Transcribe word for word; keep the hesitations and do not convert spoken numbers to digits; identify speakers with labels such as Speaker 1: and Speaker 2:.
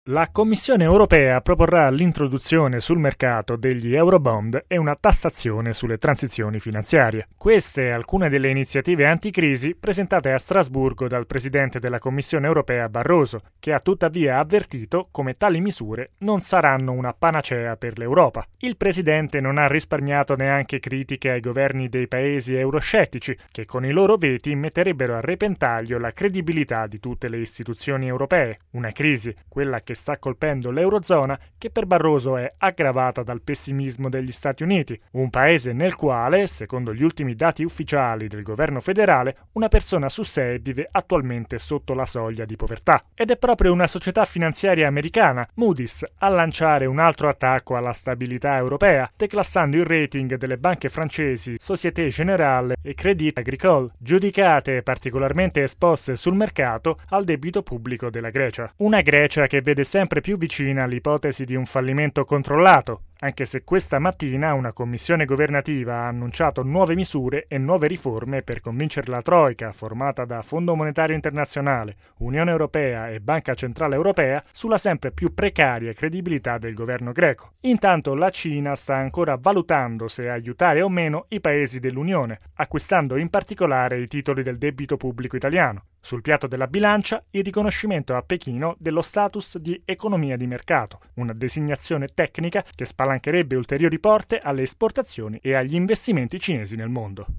Speaker 1: La Commissione europea proporrà l'introduzione sul mercato degli Eurobond e una tassazione sulle transizioni finanziarie. Queste alcune delle iniziative anticrisi presentate a Strasburgo dal presidente della Commissione europea Barroso, che ha tuttavia avvertito come tali misure non saranno una panacea per l'Europa. Il presidente non ha risparmiato neanche critiche ai governi dei paesi euroscettici, che con i loro veti metterebbero a repentaglio la credibilità di tutte le istituzioni europee. Una crisi, quella che sta colpendo l'Eurozona, che per Barroso è aggravata dal pessimismo degli Stati Uniti, un paese nel quale, secondo gli ultimi dati ufficiali del governo federale, una persona su sei vive attualmente sotto la soglia di povertà. Ed è proprio una società finanziaria americana, Moody's, a lanciare un altro attacco alla stabilità europea, declassando il rating delle banche francesi Société Générale e Crédit Agricole, giudicate particolarmente esposte sul mercato al debito pubblico della Grecia. Una Grecia che vede sempre più vicina l'ipotesi di un fallimento controllato, anche se questa mattina una commissione governativa ha annunciato nuove misure e nuove riforme per convincere la Troika, formata da Fondo Monetario Internazionale, Unione Europea e Banca Centrale Europea, sulla sempre più precaria credibilità del governo greco. Intanto la Cina sta ancora valutando se aiutare o meno i paesi dell'Unione, acquistando in particolare i titoli del debito pubblico italiano. Sul piatto della bilancia il riconoscimento a Pechino dello status di economia di mercato, una designazione tecnica che spalancherebbe ulteriori porte alle esportazioni e agli investimenti cinesi nel mondo.